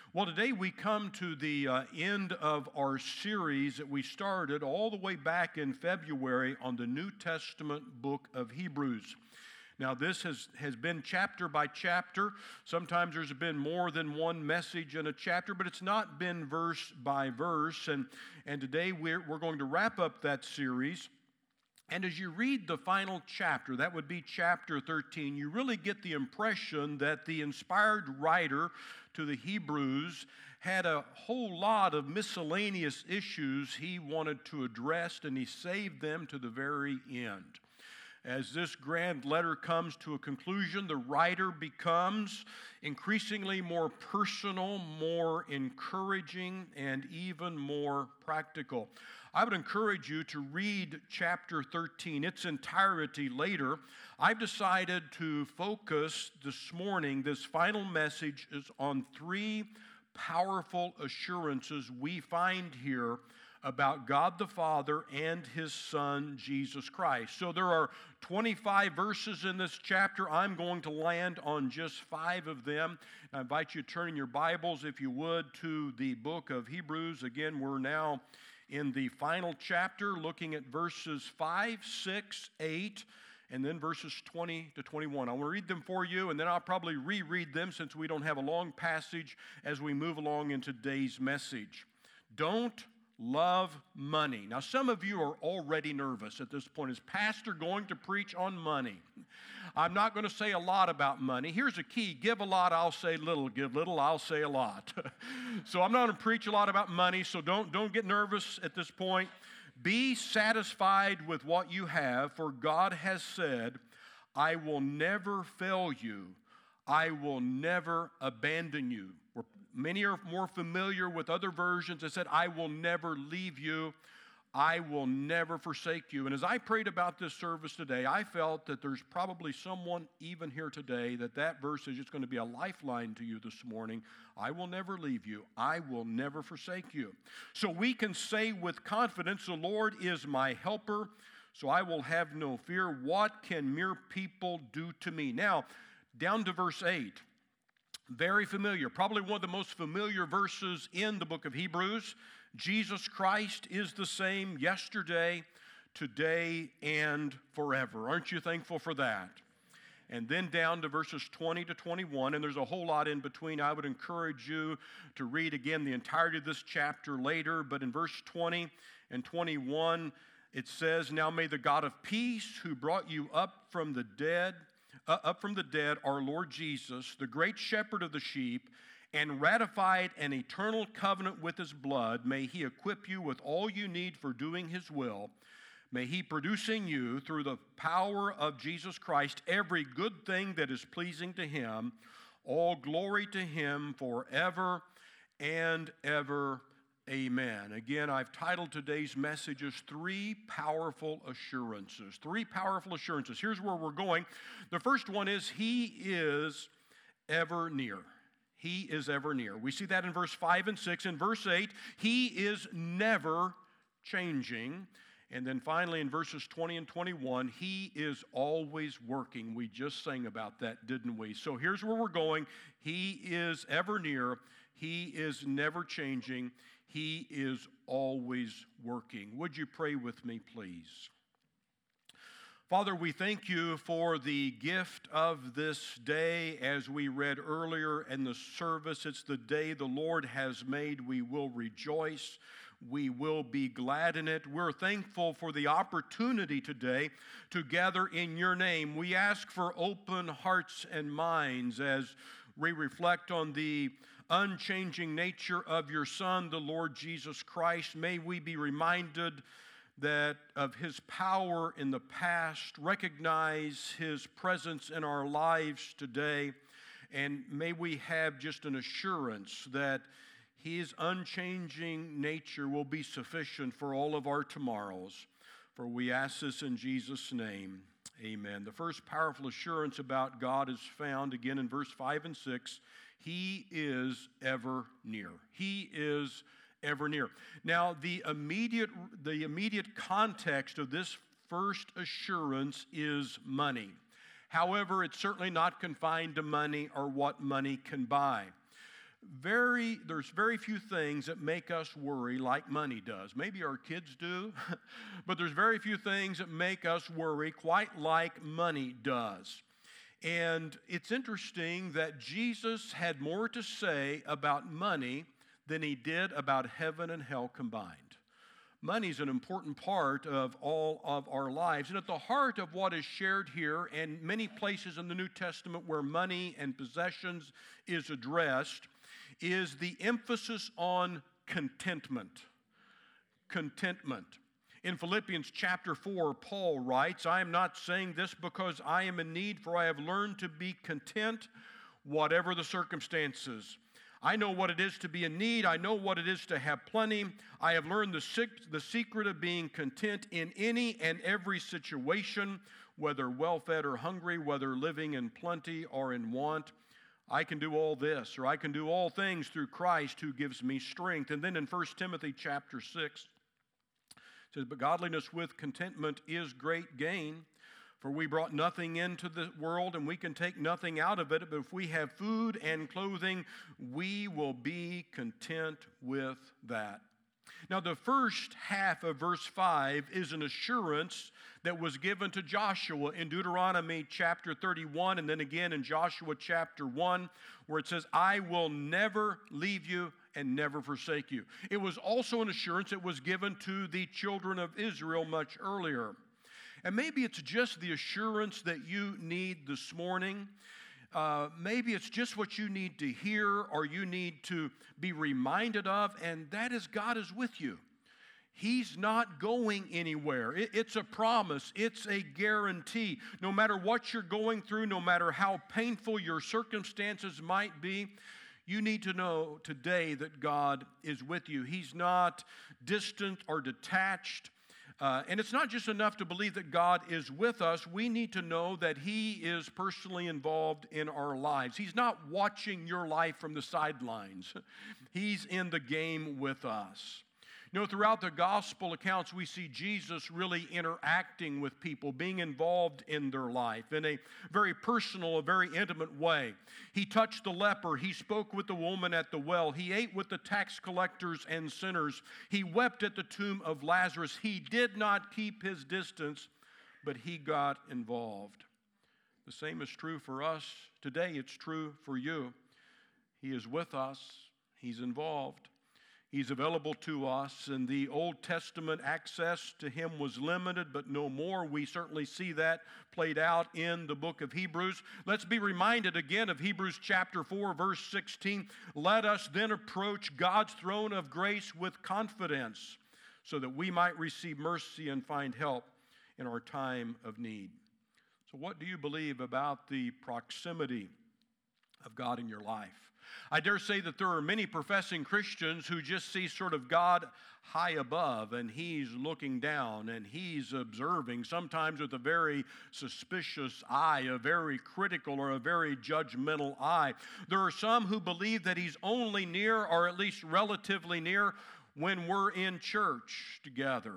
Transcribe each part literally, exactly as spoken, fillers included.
Well, today we come to the uh, end of our series that we started all the way back in February on the New Testament book of Hebrews. Now, this has, has been chapter by chapter. Sometimes there's been more than one message in a chapter, but it's not been verse by verse. And, and today we're, we're going to wrap up that series. And as you read the final chapter, that would be chapter thirteen, you really get the impression that the inspired writer to the Hebrews had a whole lot of miscellaneous issues he wanted to address, and he saved them to the very end. As this grand letter comes to a conclusion, the writer becomes increasingly more personal, more encouraging, and even more practical. I would encourage you to read chapter thirteen, its entirety later. I've decided to focus this morning, this final message is on three powerful assurances we find here about God the Father and His Son, Jesus Christ. So there are twenty-five verses in this chapter. I'm going to land on just five of them. I invite you to turn in your Bibles, if you would, to the book of Hebrews. Again, we're now in the final chapter, looking at verses five, six, eight, and then verses twenty to twenty-one. I want to read them for you, and then I'll probably reread them since we don't have a long passage as we move along in today's message. Don't love money. Now, some of you are already nervous at this point. Is Pastor going to preach on money? I'm not going to say a lot about money. Here's a key. Give a lot, I'll say little. Give little, I'll say a lot. So I'm not going to preach a lot about money, so don't, don't get nervous at this point. Be satisfied with what you have, for God has said, I will never fail you. I will never abandon you. We're, many are more familiar with other versions that said, I will never leave you. I will never forsake you. And as I prayed about this service today, I felt that there's probably someone even here today that that verse is just going to be a lifeline to you this morning. I will never leave you. I will never forsake you. So we can say with confidence, the Lord is my helper, so I will have no fear. What can mere people do to me? Now, down to verse eight. Very familiar, probably one of the most familiar verses in the book of Hebrews. Jesus Christ is the same yesterday, today, and forever. Aren't you thankful for that? And then down to verses twenty to twenty-one, and there's a whole lot in between. I would encourage you to read again the entirety of this chapter later, but in verse twenty and twenty-one, it says, Now may the God of peace, who brought you up from the dead, uh, up from the dead, our Lord Jesus, the great shepherd of the sheep, and ratified an eternal covenant with His blood, may He equip you with all you need for doing His will. May He produce in you, through the power of Jesus Christ, every good thing that is pleasing to Him. All glory to Him forever and ever. Amen. Again, I've titled today's messages, Three Powerful Assurances. Three powerful assurances. Here's where we're going. The first one is He is ever near. He is ever near. We see that in verse five and six. In verse eight, He is never changing. And then finally in verses twenty and twenty-one, He is always working. We just sang about that, didn't we? So here's where we're going. He is ever near. He is never changing. He is always working. Would you pray with me, please? Father, we thank you for the gift of this day. As we read earlier in the service, it's the day the Lord has made. We will rejoice. We will be glad in it. We're thankful for the opportunity today to gather in your name. We ask for open hearts and minds as we reflect on the unchanging nature of your Son, the Lord Jesus Christ. May we be reminded that of His power in the past, recognize His presence in our lives today, and may we have just an assurance that His unchanging nature will be sufficient for all of our tomorrows. For we ask this in Jesus' name, amen. The first powerful assurance about God is found again in verse five and six. He is ever near. He is ever near. Now, the immediate, the immediate context of this first assurance is money. However, it's certainly not confined to money or what money can buy. Very, there's very few things that make us worry like money does. Maybe our kids do, but there's very few things that make us worry quite like money does. And it's interesting that Jesus had more to say about money than he did about heaven and hell combined. Money is an important part of all of our lives. And at the heart of what is shared here, and many places in the New Testament where money and possessions is addressed, is the emphasis on contentment. Contentment. In Philippians chapter four, Paul writes, I am not saying this because I am in need, for I have learned to be content, whatever the circumstances. I know what it is to be in need. I know what it is to have plenty. I have learned the, sec- the secret of being content in any and every situation, whether well-fed or hungry, whether living in plenty or in want. I can do all this, or I can do all things through Christ who gives me strength. And then in First Timothy chapter six, it says, but godliness with contentment is great gain. For we brought nothing into the world, and we can take nothing out of it. But if we have food and clothing, we will be content with that. Now, the first half of verse five is an assurance that was given to Joshua in Deuteronomy chapter thirty-one, and then again in Joshua chapter one, where it says, I will never leave you and never forsake you. It was also an assurance that was given to the children of Israel much earlier. And maybe it's just the assurance that you need this morning. Uh, maybe it's just what you need to hear or you need to be reminded of, and that is God is with you. He's not going anywhere. It, it's a promise. It's a guarantee. No matter what you're going through, no matter how painful your circumstances might be, you need to know today that God is with you. He's not distant or detached. Uh, and it's not just enough to believe that God is with us. We need to know that He is personally involved in our lives. He's not watching your life from the sidelines. He's in the game with us. You know, throughout the gospel accounts, we see Jesus really interacting with people, being involved in their life in a very personal, a very intimate way. He touched the leper. He spoke with the woman at the well. He ate with the tax collectors and sinners. He wept at the tomb of Lazarus. He did not keep his distance, but he got involved. The same is true for us today. It's true for you. He is with us. He's involved. He's available to us. In the Old Testament, access to Him was limited, but no more. We certainly see that played out in the book of Hebrews. Let's be reminded again of Hebrews chapter four, verse sixteen. Let us then approach God's throne of grace with confidence, so that we might receive mercy and find help in our time of need. So what do you believe about the proximity of God in your life? I dare say that there are many professing Christians who just see sort of God high above, and He's looking down, and He's observing, sometimes with a very suspicious eye, a very critical or a very judgmental eye. There are some who believe that He's only near, or at least relatively near, when we're in church together.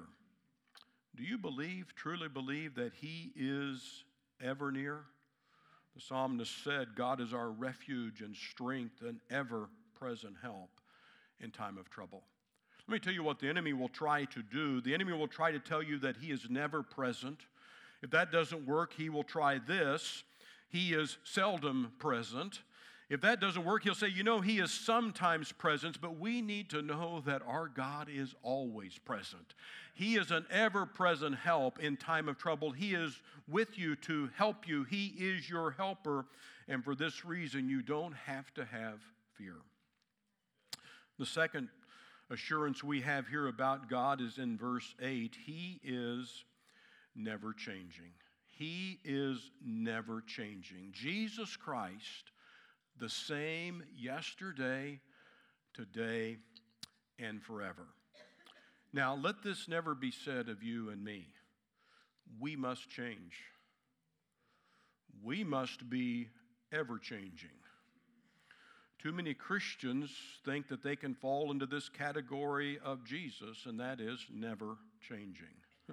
Do you believe, truly believe, that He is ever near? The psalmist said, God is our refuge and strength and ever-present help in time of trouble. Let me tell you what the enemy will try to do. The enemy will try to tell you that he is never present. If that doesn't work, he will try this. He is seldom present. If that doesn't work, he'll say, you know, He is sometimes present, but we need to know that our God is always present. He is an ever-present help in time of trouble. He is with you to help you. He is your helper, and for this reason, you don't have to have fear. The second assurance we have here about God is in verse eight. He is never changing. He is never changing. Jesus Christ, the same yesterday, today, and forever. Now, let this never be said of you and me. We must change. We must be ever-changing. Too many Christians think that they can fall into this category of Jesus, and that is never changing.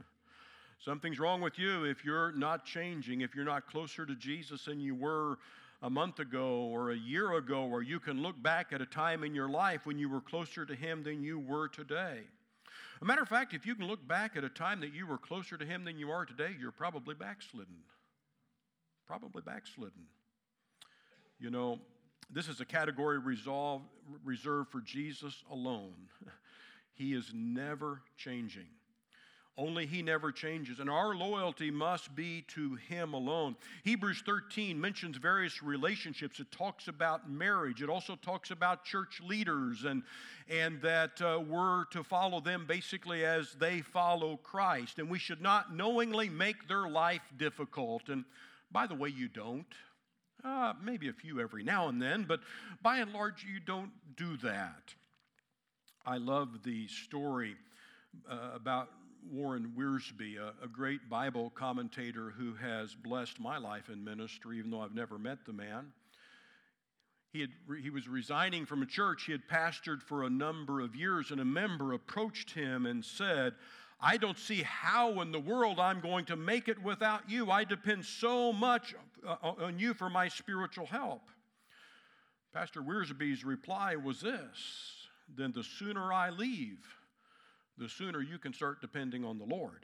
Something's wrong with you if you're not changing, if you're not closer to Jesus than you were a month ago or a year ago, or you can look back at a time in your life when you were closer to Him than you were today. As a matter of fact, if you can look back at a time that you were closer to Him than you are today, you're probably backslidden. Probably backslidden. You know, this is a category resolved, reserved for Jesus alone. He is never changing. Only He never changes, and our loyalty must be to Him alone. Hebrews thirteen mentions various relationships. It talks about marriage. It also talks about church leaders, and, and that uh, we're to follow them basically as they follow Christ. And we should not knowingly make their life difficult. And by the way, you don't. Uh, maybe a few every now and then, but by and large, you don't do that. I love the story uh, about Warren Wiersbe, a, a great Bible commentator who has blessed my life in ministry, even though I've never met the man. He, had, he was resigning from a church he had pastored for a number of years, and a member approached him and said, I don't see how in the world I'm going to make it without you. I depend so much on you for my spiritual help. Pastor Wiersbe's reply was this: then the sooner I leave, the sooner you can start depending on the Lord.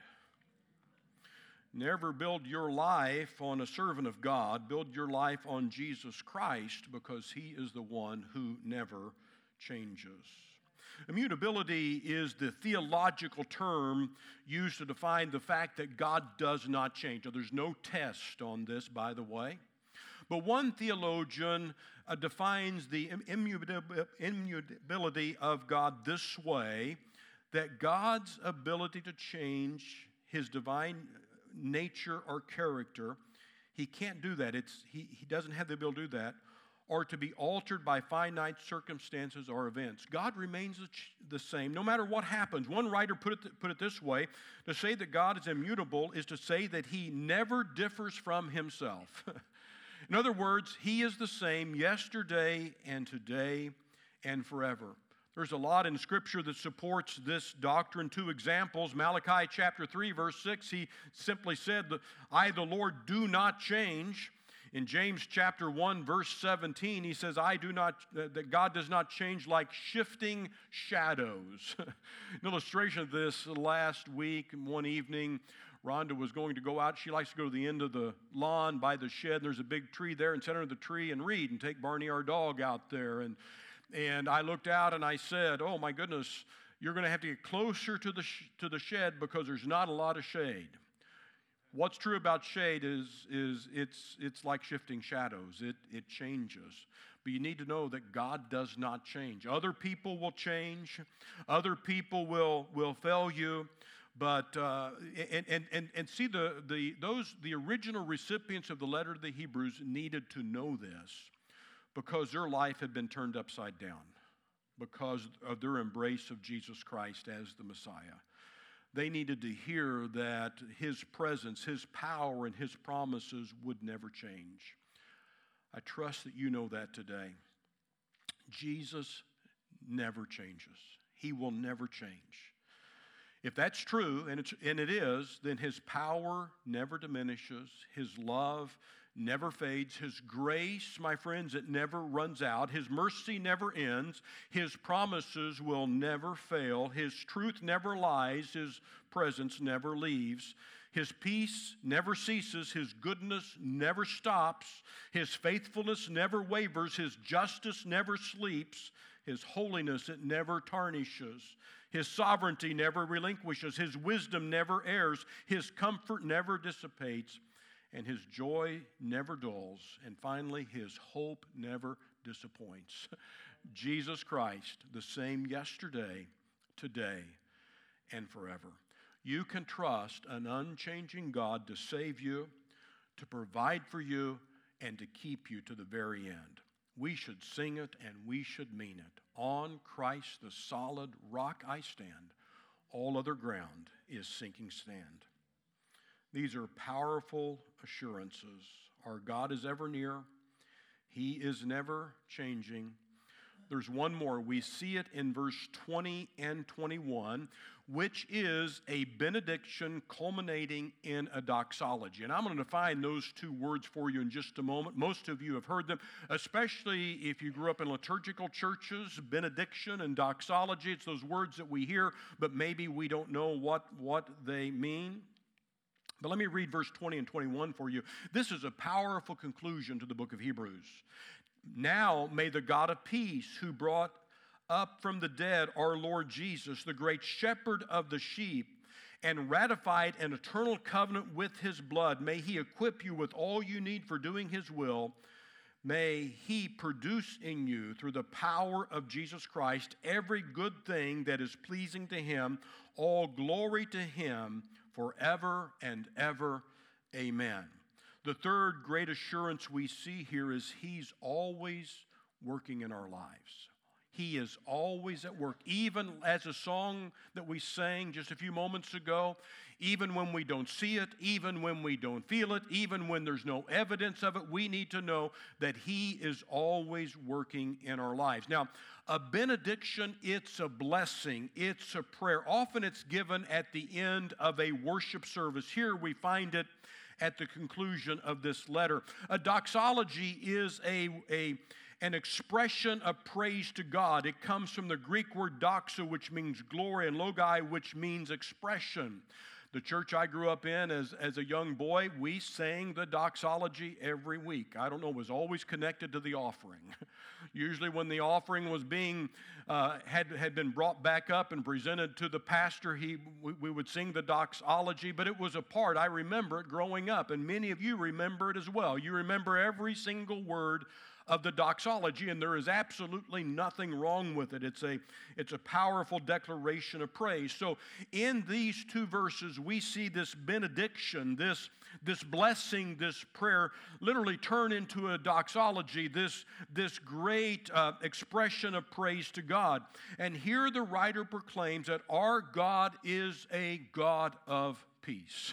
Never build your life on a servant of God. Build your life on Jesus Christ, because He is the one who never changes. Immutability is the theological term used to define the fact that God does not change. Now, there's no test on this, by the way. But one theologian uh, defines the immutability of God this way, that God's ability to change His divine nature or character, He can't do that. It's, he, he doesn't have the ability to do that, or to be altered by finite circumstances or events. God remains the same no matter what happens. One writer put it, put it this way: to say that God is immutable is to say that He never differs from Himself. In other words, He is the same yesterday and today and forever. There's a lot in Scripture that supports this doctrine. Two examples: Malachi chapter three, verse six, He simply said, I, the Lord, do not change. In James chapter one, verse seventeen, he says, I do not, that God does not change like shifting shadows. An illustration of this: last week, one evening, Rhonda was going to go out. She likes to go to the end of the lawn by the shed, and there's a big tree there, and center of the tree and read and take Barney, our dog, out there. And, and I looked out and I said, oh my goodness, you're going to have to get closer to the, sh- to the shed because there's not a lot of shade. What's true about shade is, is it's, it's like shifting shadows. It, it changes. But you need to know that God does not change. Other people will change. Other people will, will fail you. But, uh, and, and, and, and see, the, the, those, the original recipients of the letter to the Hebrews needed to know this because their life had been turned upside down because of their embrace of Jesus Christ as the Messiah. They needed to hear that His presence, His power, and His promises would never change. I trust that you know that today. Jesus never changes. He will never change. If that's true, and, it's, and it is, then His power never diminishes. His love never fades. His grace, my friends, it never runs out. His mercy never ends. His promises will never fail. His truth never lies. His presence never leaves. His peace never ceases. His goodness never stops. His faithfulness never wavers. His justice never sleeps. His holiness, it never tarnishes. His sovereignty never relinquishes. His wisdom never errs. His comfort never dissipates. And His joy never dulls. And finally, His hope never disappoints. Jesus Christ, the same yesterday, today, and forever. You can trust an unchanging God to save you, to provide for you, and to keep you to the very end. We should sing it and we should mean it. On Christ, the solid rock I stand. All other ground is sinking sand. These are powerful assurances. Our God is ever near. He is never changing. there's one more. We see it in verse twenty and twenty-one, which is a benediction culminating in a doxology. And I'm going to define those two words for you in just a moment. Most of you have heard them, especially if you grew up in liturgical churches. Benediction and doxology, it's those words that we hear, but maybe we don't know what, what they mean. But let me read verse twenty and twenty-one for you. This is a powerful conclusion to the book of Hebrews. Now may the God of peace, who brought up from the dead our Lord Jesus, the great shepherd of the sheep, and ratified an eternal covenant with his blood, may he equip you with all you need for doing his will. May he produce in you, through the power of Jesus Christ, every good thing that is pleasing to him. All glory to him forever and ever. Amen. The third great assurance we see here is he's always working in our lives. He is always at work. Even as a song that we sang just a few moments ago, even when we don't see it, even when we don't feel it, even when there's no evidence of it, we need to know that he is always working in our lives. Now, a benediction, it's a blessing, it's a prayer. Often it's given at the end of a worship service. Here we find it at the conclusion of this letter. A doxology is a, a, an expression of praise to God. It comes from the Greek word doxa, which means glory, and logi, which means expression. The church I grew up in as, as a young boy, we sang the doxology every week. I don't know, it was always connected to the offering. Usually when the offering was being, uh, had, had been brought back up and presented to the pastor, he, we, we would sing the doxology, but it was a part. I remember it growing up, and many of you remember it as well. You remember every single word of the doxology, and there is absolutely nothing wrong with it. It's a, it's a powerful declaration of praise. So in these two verses, we see this benediction, this, this blessing, this prayer literally turn into a doxology, this, this great uh, expression of praise to God. And here the writer proclaims that our God is a God of peace.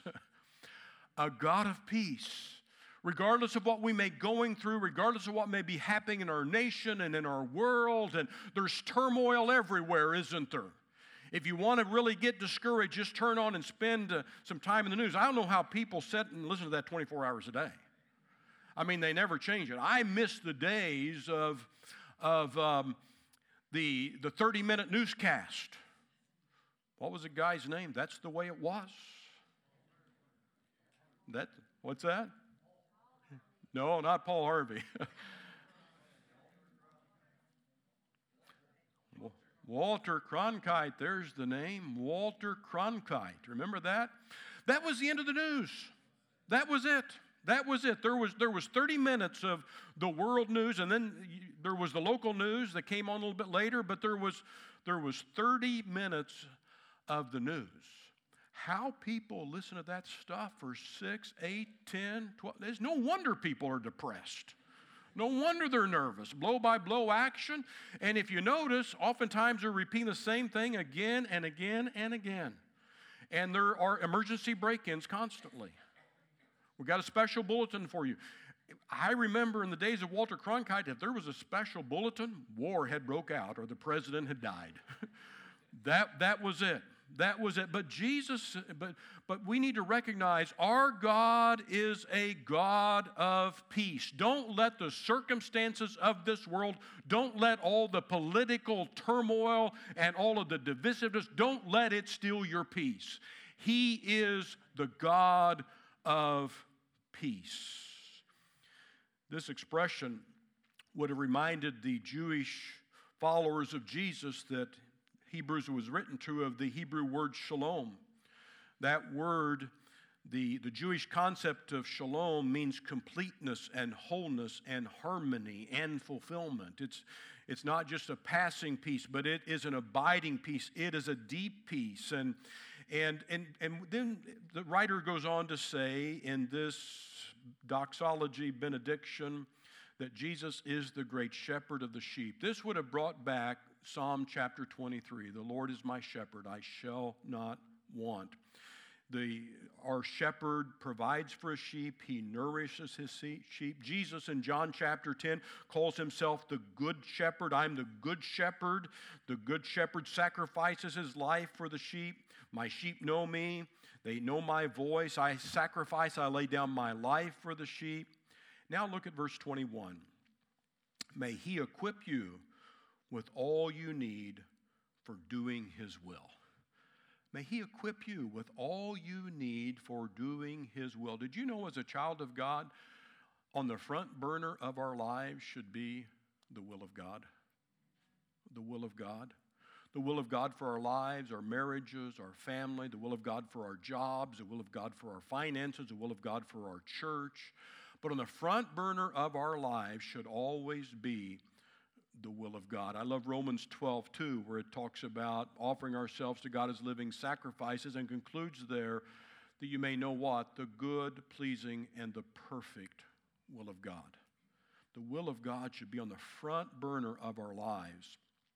A God of peace. Regardless of what we may be going through, regardless of what may be happening in our nation and in our world, and there's turmoil everywhere, isn't there? If you want to really get discouraged, just turn on and spend uh, some time in the news. I don't know how people sit and listen to that twenty-four hours a day. I mean, they never change it. I miss the days of, of um, the, the thirty-minute newscast. What was the guy's name? That's the way it was. That, what's that? No, not Paul Harvey. Walter Cronkite, there's the name, Walter Cronkite. Remember that? That was the end of the news. That was it. That was it. There was, there was thirty minutes of the world news, and then there was the local news that came on a little bit later, but there was, there was thirty minutes of the news. How people listen to that stuff for six, eight, ten, twelve. There's no wonder people are depressed. No wonder they're nervous. Blow by blow action. And if you notice, oftentimes they're repeating the same thing again and again and again. And there are emergency break-ins constantly. We've got a special bulletin for you. I remember in the days of Walter Cronkite, if there was a special bulletin, war had broke out or the president had died. that, that was it. That was it. But Jesus, but, but we need to recognize our God is a God of peace. Don't let the circumstances of this world, don't let all the political turmoil and all of the divisiveness, don't let it steal your peace. He is the God of peace. This expression would have reminded the Jewish followers of Jesus that Hebrews was written to of the Hebrew word shalom. That word, the, the Jewish concept of shalom means completeness and wholeness and harmony and fulfillment. It's, it's not just a passing peace, but it is an abiding peace. It is a deep peace. And, and, and, and then the writer goes on to say in this doxology benediction that Jesus is the great shepherd of the sheep. This would have brought back Psalm chapter twenty-three, the Lord is my shepherd, I shall not want. The, our shepherd provides for his sheep. He nourishes his sheep. Jesus in John chapter ten calls himself the good shepherd. I'm the good shepherd. The good shepherd sacrifices his life for the sheep. My sheep know me. They know my voice. I sacrifice. I lay down my life for the sheep. Now look at verse twenty-one. May he equip you with all you need for doing his will. May he equip you with all you need for doing his will. Did you know, as a child of God, on the front burner of our lives should be the will of God? The will of God. The will of God for our lives, our marriages, our family, the will of God for our jobs, the will of God for our finances, the will of God for our church. But on the front burner of our lives should always be the will of God. I love Romans twelve two, where it talks about offering ourselves to God as living sacrifices, and concludes there that you may know what? The good, pleasing, and the perfect will of God. The will of God should be on the front burner of our lives.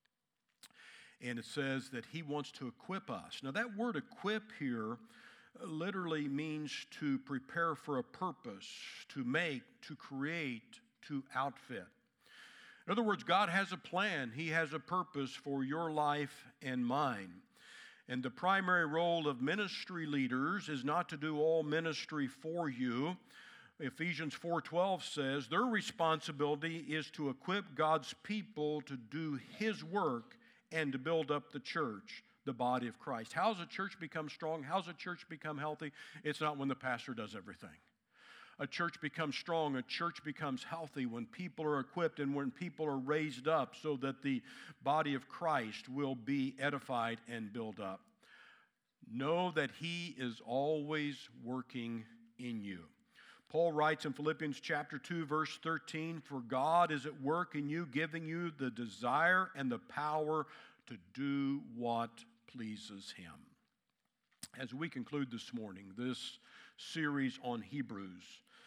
And it says that he wants to equip us. Now that word equip here literally means to prepare for a purpose, to make, to create, to outfit. In other words, God has a plan. He has a purpose for your life and mine. And the primary role of ministry leaders is not to do all ministry for you. Ephesians four twelve says their responsibility is to equip God's people to do his work and to build up the church, the body of Christ. How does a church become strong? How does a church become healthy? It's not when the pastor does everything. A church becomes strong, a church becomes healthy when people are equipped and when people are raised up so that the body of Christ will be edified and built up. Know that he is always working in you. Paul writes in Philippians chapter two, verse thirteen, for God is at work in you, giving you the desire and the power to do what pleases him. As we conclude this morning, this series on Hebrews,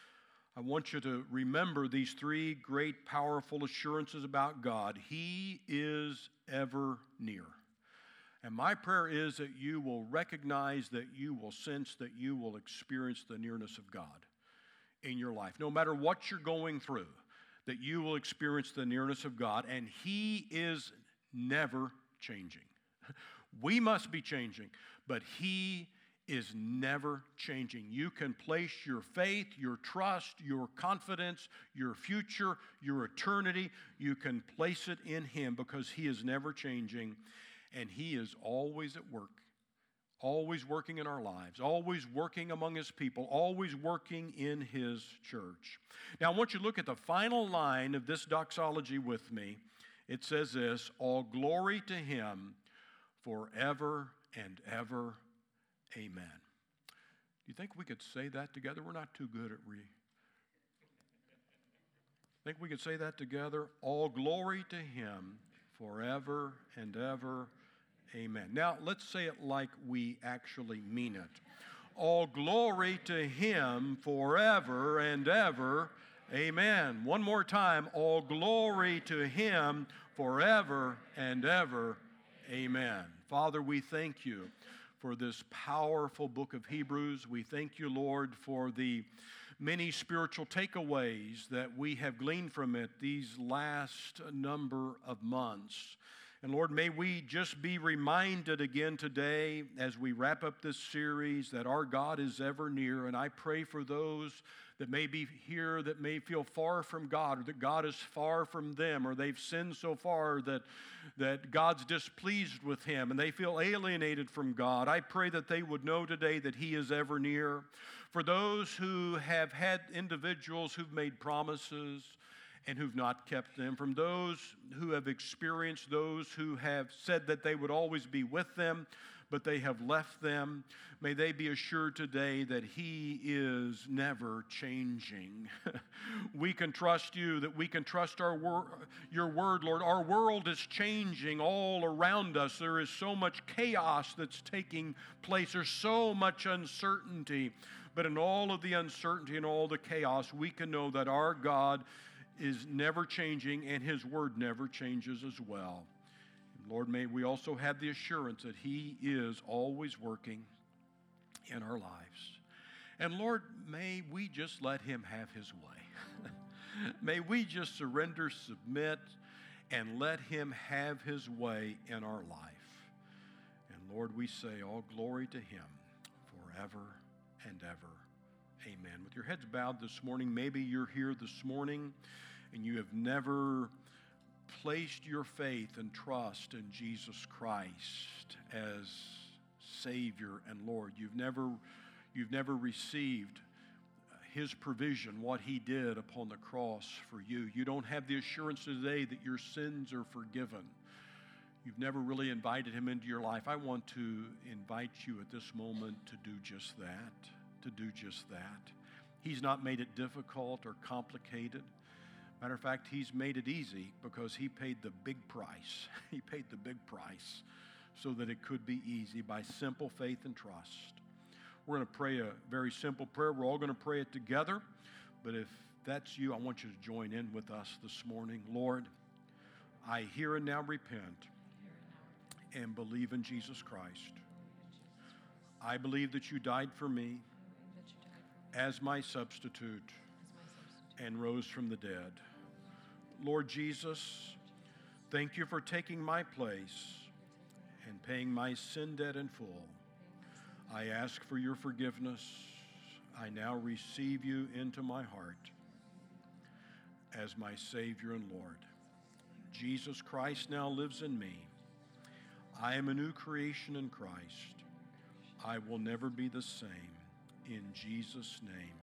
I want you to remember these three great, powerful assurances about God. He is ever near. And my prayer is that you will recognize, that you will sense, that you will experience the nearness of God in your life. No matter what you're going through, that you will experience the nearness of God, and he is never changing. We must be changing, but he is never changing. You can place your faith, your trust, your confidence, your future, your eternity. You can place it in him because he is never changing, and he is always at work, always working in our lives, always working among his people, always working in his church. Now, I want you to look at the final line of this doxology with me. It says this, all glory to him forever and ever. Amen. Do you think we could say that together? We're not too good at re. Think we could say that together? All glory to him forever and ever. Amen. Now, let's say it like we actually mean it. All glory to him forever and ever. Amen. One more time. All glory to him forever and ever. Amen. Father, we thank you for this powerful book of Hebrews. We thank you, Lord, for the many spiritual takeaways that we have gleaned from it these last number of months. And Lord, may we just be reminded again today as we wrap up this series that our God is ever near. And I pray for those that may be here that may feel far from God, or that God is far from them, or they've sinned so far that, that God's displeased with him and they feel alienated from God. I pray that they would know today that he is ever near. For those who have had individuals who've made promises and who've not kept them, from those who have experienced those who have said that they would always be with them, but they have left them, may they be assured today that he is never changing. We can trust you, that we can trust our wor- your word, Lord. Our world is changing all around us. There is so much chaos that's taking place. There's so much uncertainty. But in all of the uncertainty and all the chaos, we can know that our God is never changing, and his word never changes as well. And Lord, may we also have the assurance that he is always working. in our lives. And Lord, may we just let him have his way. May we just surrender, submit, and let him have his way in our life. And Lord, we say all glory to him forever and ever. Amen. With your heads bowed this morning, maybe you're here this morning and you have never placed your faith and trust in Jesus Christ as Savior and Lord. You've never, you've never received his provision, what he did upon the cross for you. You don't have the assurance today that your sins are forgiven. You've never really invited him into your life. I want to invite you at this moment to do just that, to do just that. He's not made it difficult or complicated. Matter of fact, he's made it easy because he paid the big price. He paid the big price so that it could be easy by simple faith and trust. We're going to pray a very simple prayer. We're all going to pray it together. But if that's you, I want you to join in with us this morning. Lord, I hear and now repent and believe in Jesus Christ. I believe that you died for me as my substitute and rose from the dead. Lord Jesus, thank you for taking my place and paying my sin debt in full. I ask for your forgiveness. I now receive you into my heart as my Savior and Lord. Jesus Christ now lives in me. I am a new creation in Christ. I will never be the same. In Jesus' name.